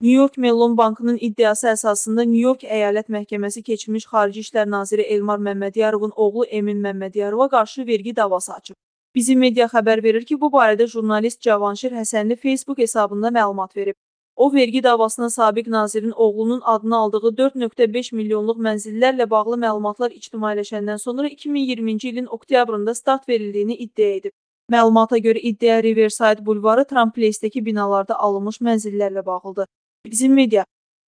New York Mellon Bankının iddiası əsasında New York Əyalət Məhkəməsi keçmiş Xarici İşlər Naziri Elmar Məmmədiyarovun oğlu Emin Məmmədiyarova qarşı vergi davası açıb. Bizim media xəbər verir ki, bu barədə jurnalist Cavanşir Həsənli Facebook hesabında məlumat verib. O, vergi davasına sabiq nazirin oğlunun adını aldığı 4,5 milyonluq mənzillərlə bağlı məlumatlar ictimailəşəndən sonra 2020-ci ilin oktyabrında start verildiyini iddia edib. Məlumata görə iddia Riverside bulvarı Trump Place-dəki binalarda alınmış mənzillərlə bağlıdır. Bizim media